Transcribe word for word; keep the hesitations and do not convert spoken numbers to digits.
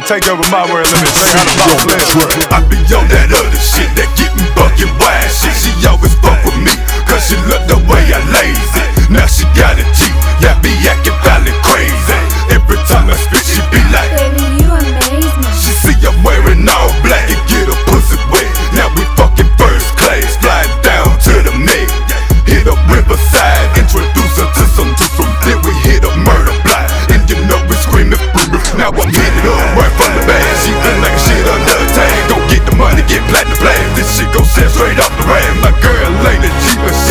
take over my world. Let me say how the boss live. I be on that other shit, that getting bucking wild shit. She always fuck with me, cause she love the way I lazy. Now she got a G, yeah, be acting violent crazy. Every time I spit, she be like, baby, you amaze me. She see I'm wearing all black and get her pussy wet. Now we fucking first class, flying down to the Met. Hit up Riverside, introduce her to some juice. Then we hit a murder block, and you know we screaming free. Now I'm hitting up right from the bag. She feel like shit under a tag. Go get the money, get platinum flag. This shit go set straight off the ram. My girl ain't a cheap.